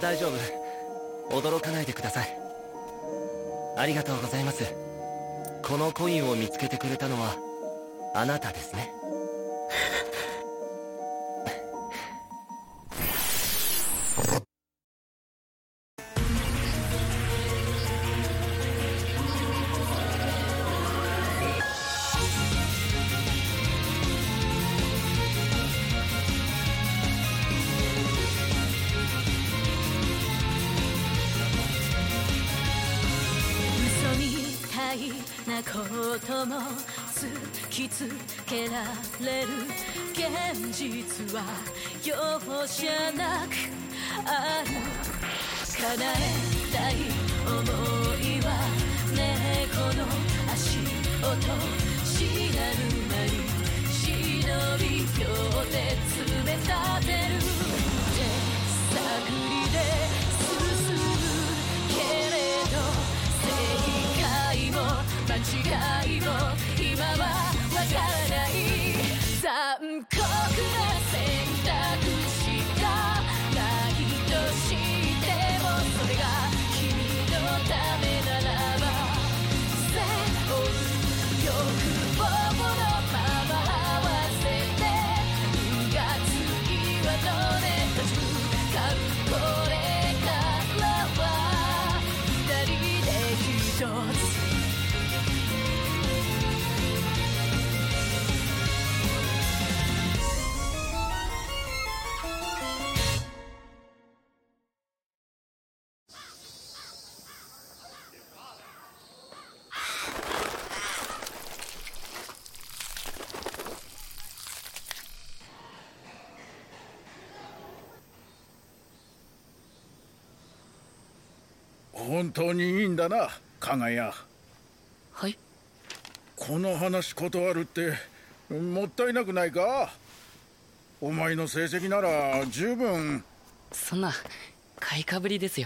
大丈夫。驚かないでください。ありがとうございます。このコインを見つけてくれたのはあなたですね。 ことも突きつけられる現実は容赦なくある。叶えたい想いは猫の足音しなる間に忍び寄って詰め立てる。手探りで進むけれど正解も間違いも今はわからない。残酷な選択しかないとしても、それが君のためならば背負う欲望のまま合わせてうが次はどれ立ち向かう。これからは二人で一つ。 本当にいいんだな、加賀谷。 はい。 この話断るってもったいなくないか？お前の成績なら十分。 そんな買いかぶりですよ。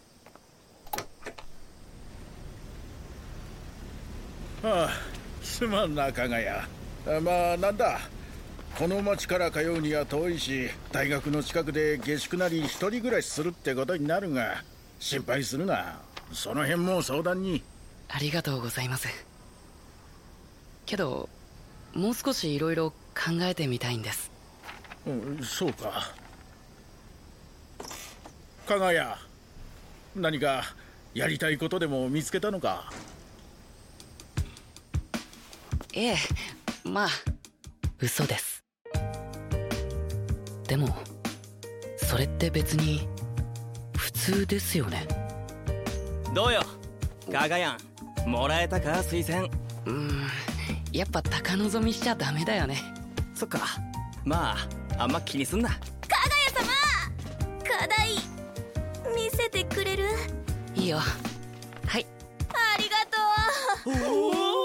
ああ、すまんな加賀谷。まあなんだ、この町から通うには遠いし、大学の近くで下宿なり一人暮らしするってことになるが、心配するな。その辺も相談に。 ありがとうございます。けどもう少しいろいろ考えてみたいんです。 そうか。加賀谷、何かやりたいことでも見つけたのか？ ええ、まあ嘘です。でもそれって別に普通ですよね。 どうよ加賀谷、もらえたか推薦。 やっぱ高望みしちゃダメだよね。 そっか、まああんま気にすんな。 加賀谷様、課題見せてくれる？ いいよ。はい。 ありがと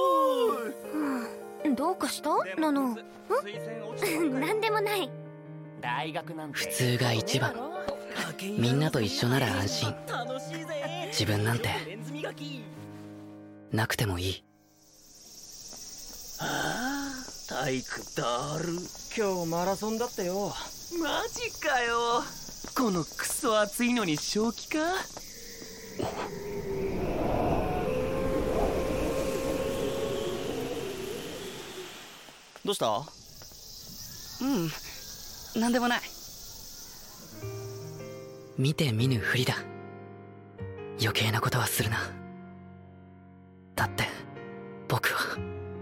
う。どうかしたナノ？なんでもない。 大学なんて普通が一番。みんなと一緒なら安心。自分なんてなくてもいい。 ああ、体育だる。今日マラソンだってよ。マジかよ。このクソ暑いのに正気か？どうした？ なんでもない。見て見ぬふりだ。余計なことはするな。だって僕は。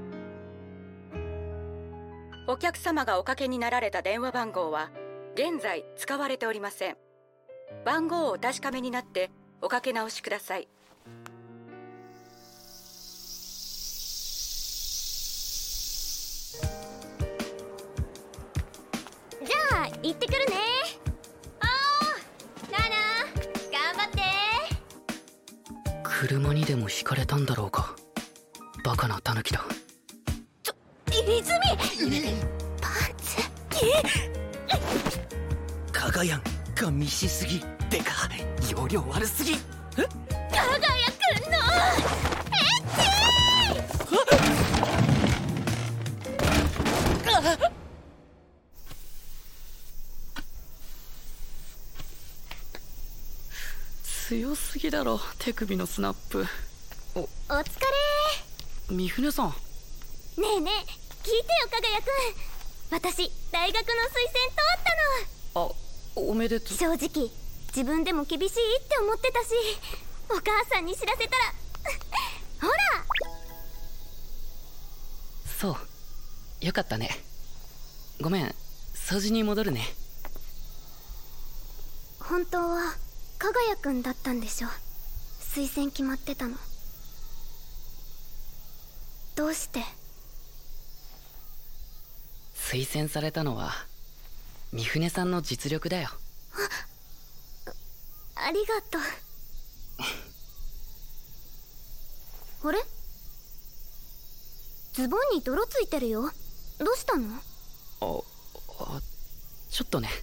お客様がおかけになられた電話番号は現在使われておりません。番号をお確かめになっておかけ直しください。 じゃあ行ってくるね。ナナ頑張って。 車にでもひかれたんだろうか。バカなタヌキだ。 泉パンツ。 加賀谷が見しすぎ。てか容量悪すぎ。 加賀谷くんの強すぎだろ、手首のスナップ。 お疲れ。 三船さん。 ねえねえ、聞いてよかがやくん。私大学の推薦通ったの。 あ、おめでとう。 正直自分でも厳しいって思ってたし、お母さんに知らせたらほら。 そう、よかったね。ごめん、掃除に戻るね。 本当はかがやくんだったんでしょ。推薦決まってたの。どうして？ 推薦されたのは三船さんの実力だよ。 ありがとう。あれ？ズボンに泥ついてるよ。どうしたの？ ちょっとね。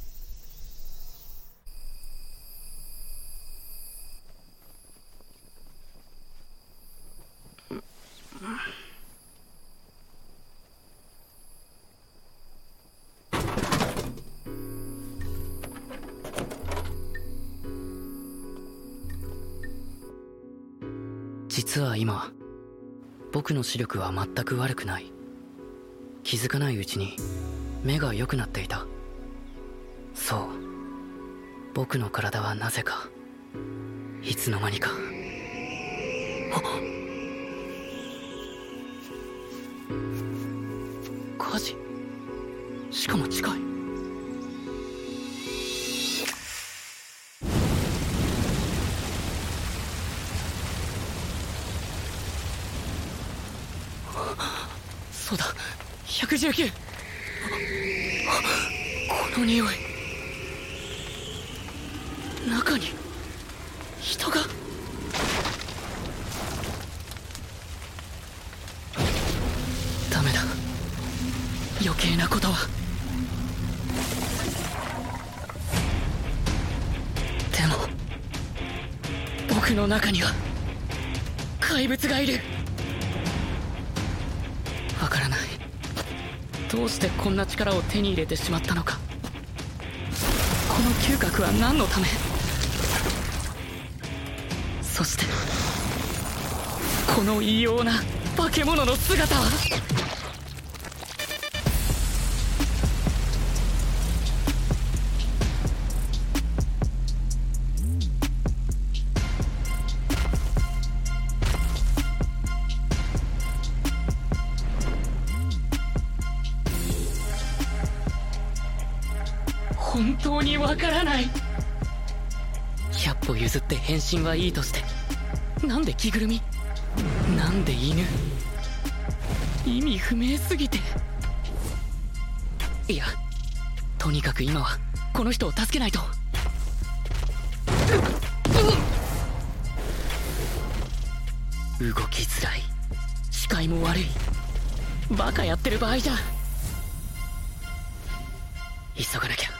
実は今、僕の視力は全く悪くない。気づかないうちに目が良くなっていた。そう、僕の体はなぜかいつの間にか。火事、しかも近い。そうだ、119。この匂い。中に人が。ダメだ、余計なことは。でも僕の中には怪物がいる。わからない、どうしてこんな力を手に入れてしまったのか。この嗅覚は何のため。そしてこの異様な化け物の姿は。本当にわからない。100歩譲って変身はいいとして、なんで着ぐるみ、なんで犬。意味不明すぎて。いや、とにかく今はこの人を助けないと。動きづらい、視界も悪い。バカやってる場合じゃ。急がなきゃ。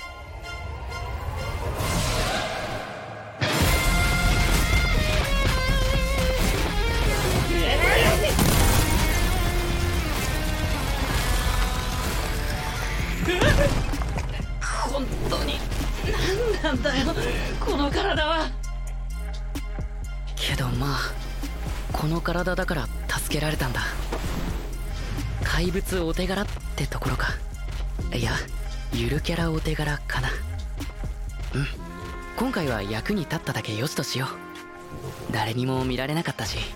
本当に何なんだよこの体は。けどまあ、この体だから助けられたんだ。怪物お手柄ってところか。いや、ゆるキャラお手柄かな。うん、今回は役に立っただけよしとしよう。誰にも見られなかったし。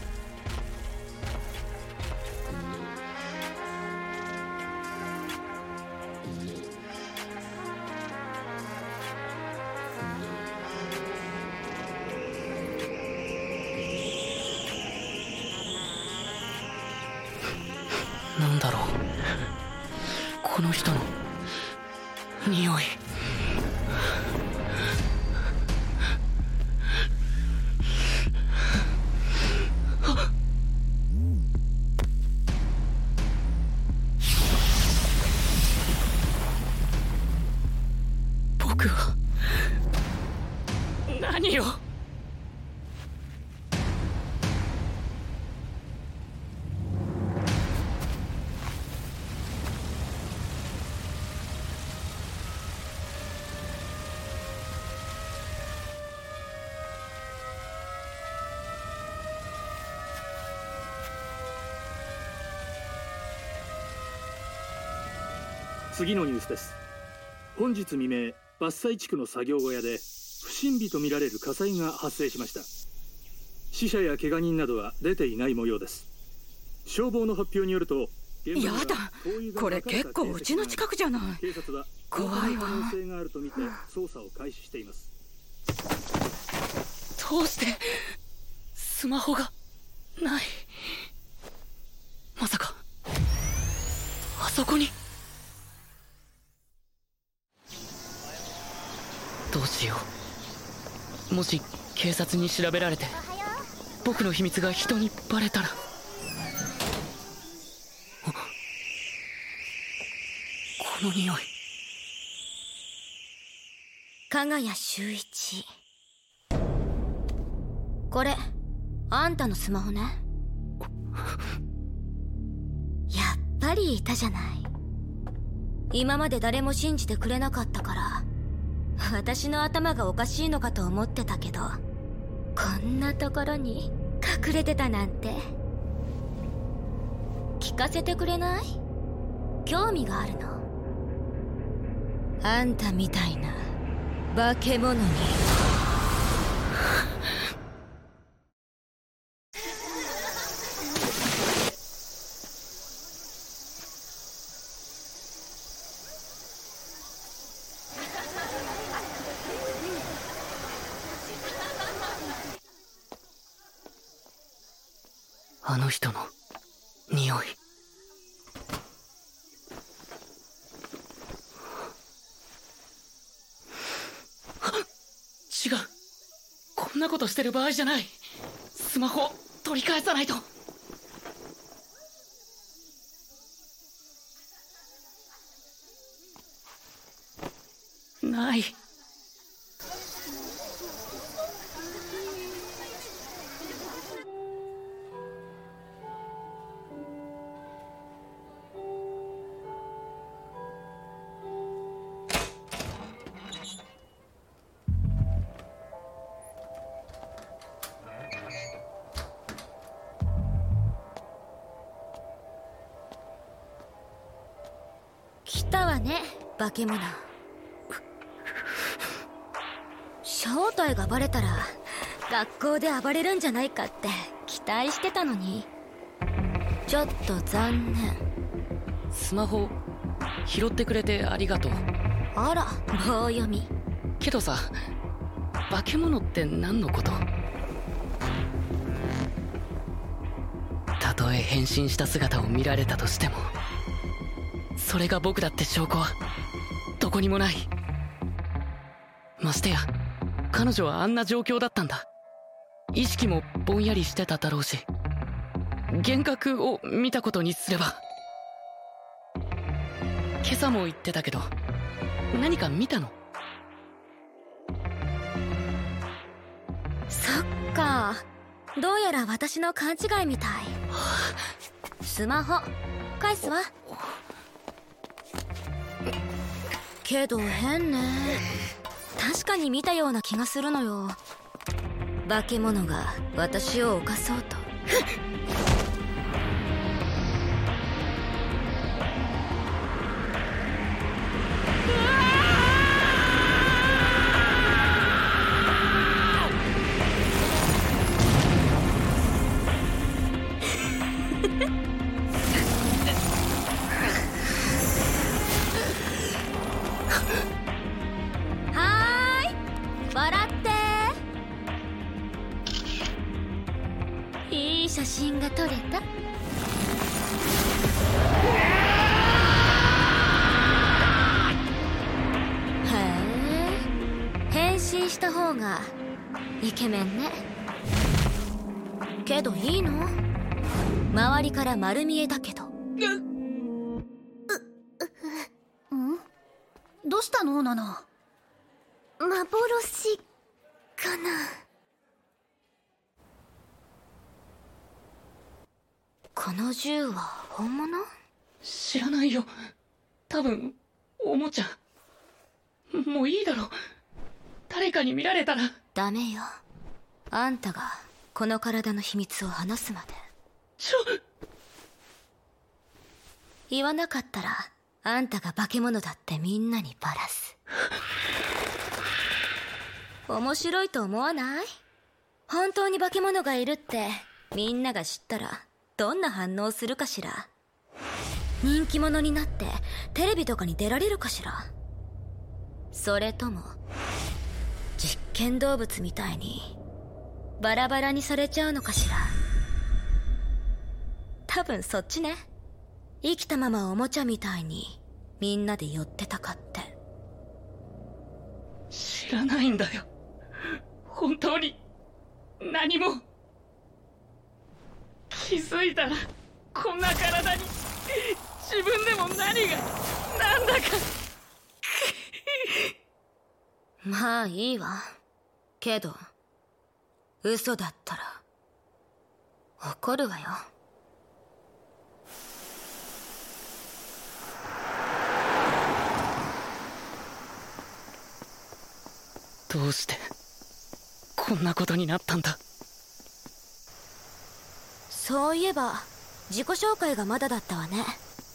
なんだろう、この人の匂い。僕は何を。 次のニュースです。本日未明、伐採地区の作業小屋で不審火とみられる火災が発生しました。死者や怪我人などは出ていない模様です。消防の発表によると、 やだ、これ結構うちの近くじゃない。 警察は怖いわ。 可能性があるとみて捜査を開始しています。 どうしてスマホがない。まさかあそこに。どうしよう。もし警察に調べられて僕の秘密が人にバレたら。この匂い。 加賀谷修一、これあんたのスマホね。やっぱりいたじゃない。今まで誰も信じてくれなかったから私の頭がおかしいのかと思ってたけど、こんなところに隠れてたなんて。聞かせてくれない？興味があるの。あんたみたいな化け物に。 あの人の匂い。違う、こんなことしてる場合じゃない。スマホ取り返さないと。ない。 来たわね、化け物。正体がバレたら学校で暴れるんじゃないかって期待してたのに、ちょっと残念。 スマホ拾ってくれてありがとう。 あら、棒読み。 けどさ、化け物って何のこと？たとえ変身した姿を見られたとしても、それが僕だって証拠はどこにもない。ましてや彼女はあんな状況だったんだ。意識もぼんやりしてただろうし、幻覚を見たことにすれば。今朝も言ってたけど、何か見たの？ そっか、どうやら私の勘違いみたい。スマホ返すわ。けど変ね。確かに見たような気がするのよ。化け物が私を犯そうと。笑っていい写真が撮れた。へえ、変身した方がイケメンね。けどいいの？周りから丸見えだけど。 どうしたのナナ？ 幻かな。この銃は本物？ 知らないよ。多分おもちゃ。もういいだろ。誰かに見られたら。 ダメよ。あんたがこの体の秘密を話すまで。言わなかったらあんたが化け物だってみんなにバラす。面白いと思わない？本当に化け物がいるってみんなが知ったらどんな反応するかしら。人気者になってテレビとかに出られるかしら。それとも実験動物みたいにバラバラにされちゃうのかしら。多分そっちね。生きたままおもちゃみたいにみんなで寄ってたかって。 知らないんだよ、本当に何も。気づいたらこんな体に自分でも何がなんだか。 まあいいわ。けど嘘だったら怒るわよ。 どうしてこんなことになったんだ。 そういえば自己紹介がまだだったわね。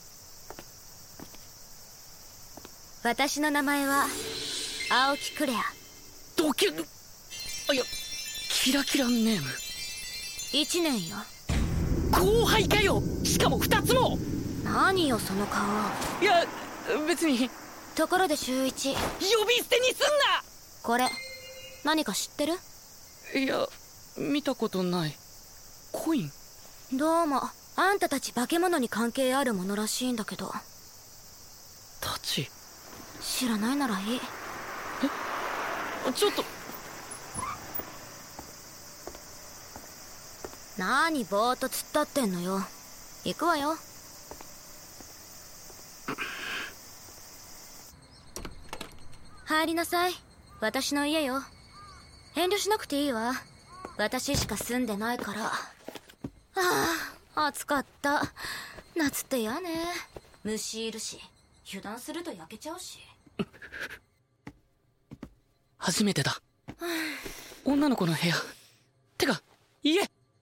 私の名前は青木クレア。 ドキュいや、キラキラネーム。 1年よ。 後輩かよ、しかも2つも。 何よその顔。 いや別に。 ところで週一、 呼び捨てにすんな。 これ何か知ってる？ いや見たことない。コイン？ どうもあんたたち化け物に関係あるものらしいんだけど。 たち知らないならいい。 ちょっと。 なにぼーっと突っ立ってんのよ。行くわよ。入りなさい。私の家よ。遠慮しなくていいわ。私しか住んでないから。ああ、暑かった。夏って嫌ね。虫いるし油断すると焼けちゃうし。 初めてだ。女の子の部屋てか家。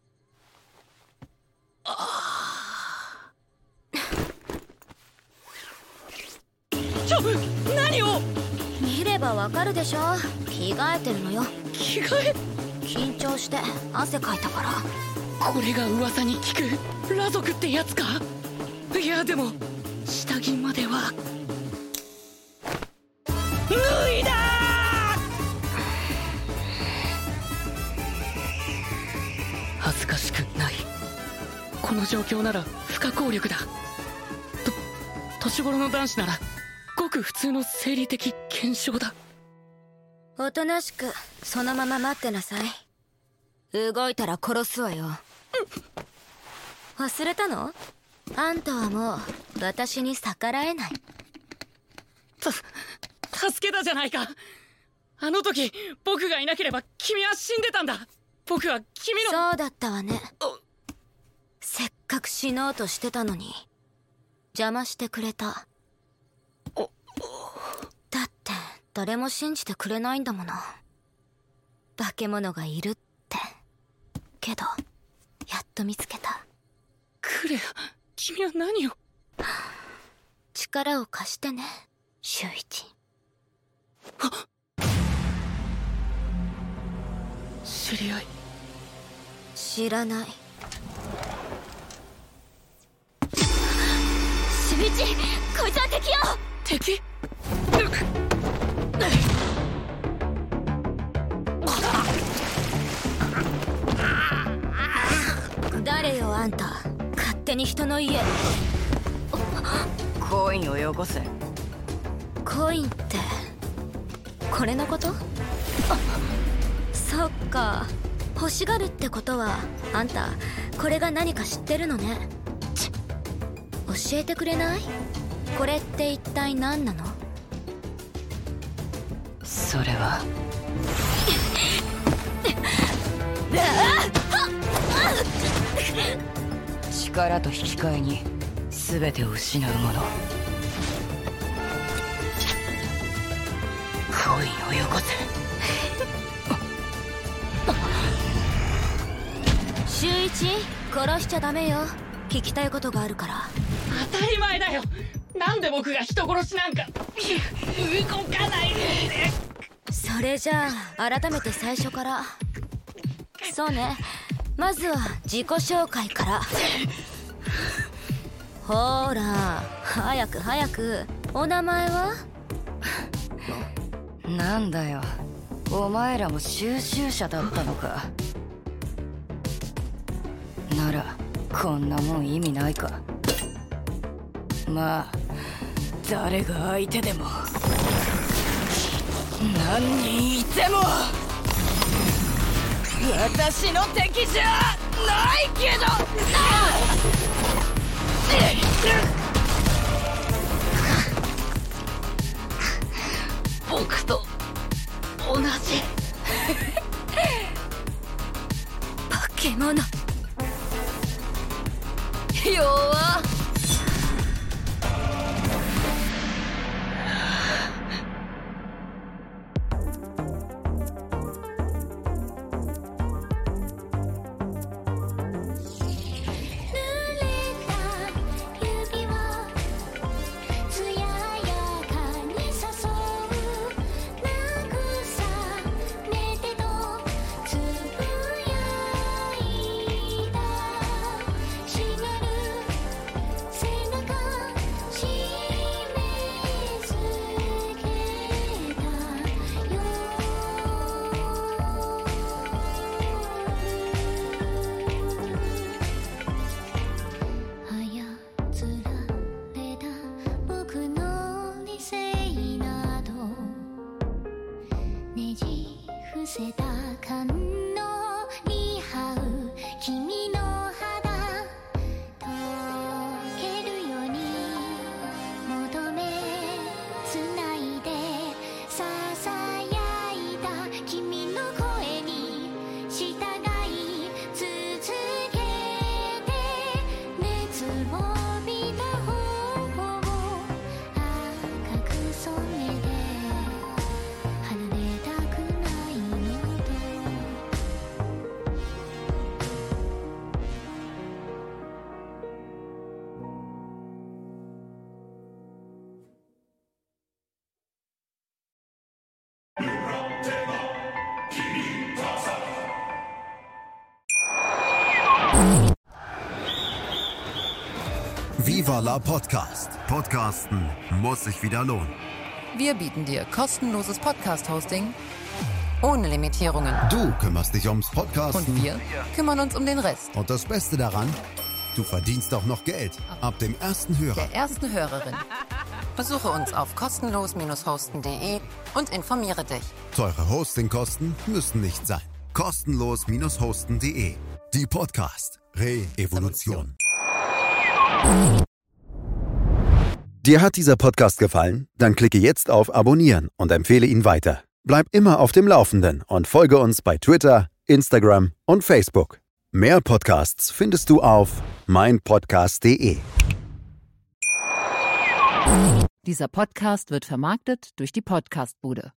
何を。 見ればわかるでしょ。着替えてるのよ。 着替え？ 緊張して汗かいたから。 これが噂に聞く裸族ってやつか。いやでも下着までは脱いだ。恥ずかしくない。この状況なら不可抗力だ。年頃の男子ならごく普通の生理的現象だ。 おとなしくそのまま待ってなさい。動いたら殺すわよ。忘れたの？あんたはもう私に逆らえない。 助けたじゃないか。あの時僕がいなければ君は死んでたんだ。僕は君の。 そうだったわね。せっかく死のうとしてたのに邪魔してくれた。だって誰も信じてくれないんだもの。化け物がいるって。けどやっと見つけた。 クレア、君は何を。 力を貸してね、周一。 知り合い？ 知らない。周一、こいつは敵よ。 敵？ 誰よあんた、勝手に人の家。 コインをよこせ。 コインってこれのこと？そっか、欲しがるってことはあんたこれが何か知ってるのね。教えてくれない？これって一体何なの？ それは力と引き換えに全てを失うもの。コインをよこせ。 周一、殺しちゃダメよ。聞きたいことがあるから。 当たり前だよ。 なんで僕が人殺しなんか動かない。 それじゃあ改めて最初から。そうね、まずは自己紹介から。ほら早く早く。お名前は？ なんだよ、お前らも収集者だったのか。ならこんなもん意味ないか。まあ誰が相手でも何人いても私の敵じゃないけど僕と同じ。 化け物弱っ。 Viva la Podcast. Podcasten muss sich wieder lohnen. Wir bieten dir kostenloses Podcast-Hosting ohne Limitierungen. Du kümmerst dich ums Podcasten. Und wir kümmern uns um den Rest. Und das Beste daran, du verdienst auch noch Geld. Ab dem ersten Hörer. Der ersten Hörerin. Besuche uns auf kostenlos-hosten.de und informiere dich. Teure Hostingkosten müssen nicht sein. Kostenlos-hosten.de. Die Podcast Re-Evolution. Dir hat dieser Podcast gefallen? Dann klicke jetzt auf Abonnieren und empfehle ihn weiter. Bleib immer auf dem Laufenden und folge uns bei Twitter, Instagram und Facebook. Mehr Podcasts findest du auf meinpodcast.de. Dieser Podcast wird vermarktet durch die Podcastbude.